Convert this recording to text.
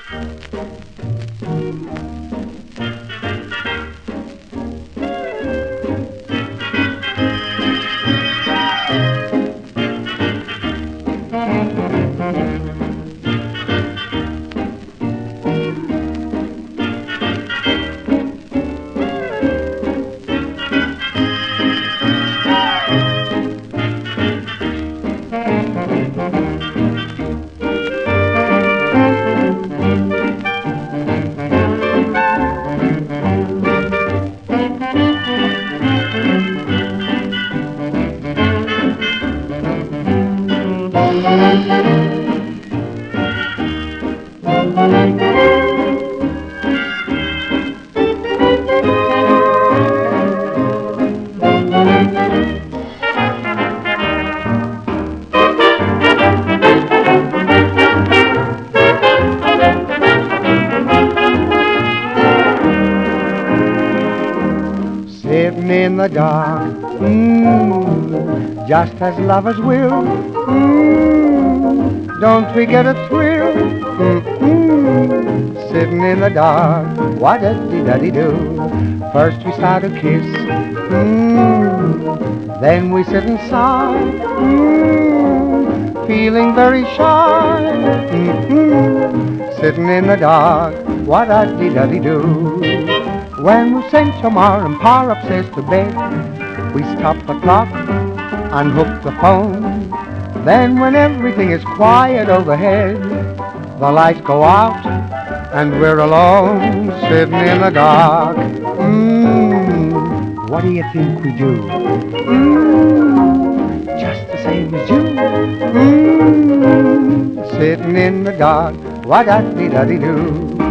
Sitting in the dark, just as lovers will. Don't we get a thrill? Sitting in the dark, wha-da-dee-da-dee-do. First we start to kiss, then we sit and sigh, feeling very shy. Sitting in the dark, wha-da-dee-da-dee-do. When we've sent your ma and pa upstairs to bed, we stop the clock, unhook the phone. Then when everything is quiet overhead, the lights go out and we're alone, sitting in the dark. What do you think we do? Just the same as you. Sitting in the dark, wha-da-dee-da-dee-do.